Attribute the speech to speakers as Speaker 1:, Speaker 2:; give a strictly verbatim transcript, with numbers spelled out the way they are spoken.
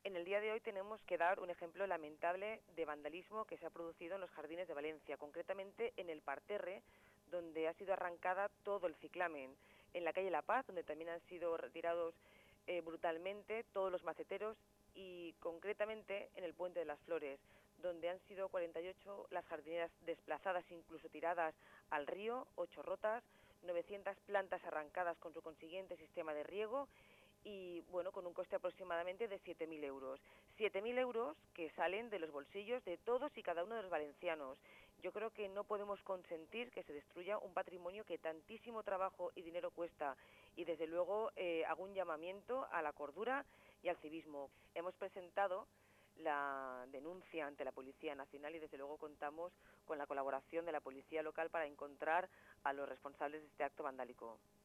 Speaker 1: En el día de hoy tenemos que dar un ejemplo lamentable de vandalismo que se ha producido en los jardines de Valencia, concretamente en el parterre, donde ha sido arrancada todo el ciclamen, en la calle La Paz, donde también han sido retirados eh, brutalmente todos los maceteros, y concretamente en el Puente de las Flores, donde han sido cuarenta y ocho las jardineras desplazadas, incluso tiradas al río, ocho rotas, novecientas plantas arrancadas con su consiguiente sistema de riego, y bueno, con un coste aproximadamente de siete mil euros. siete mil euros que salen de los bolsillos de todos y cada uno de los valencianos. Yo creo que no podemos consentir que se destruya un patrimonio que tantísimo trabajo y dinero cuesta, y desde luego eh, hago un llamamiento a la cordura y al civismo. Hemos presentado la denuncia ante la Policía Nacional y desde luego contamos con la colaboración de la Policía Local para encontrar a los responsables de este acto vandálico.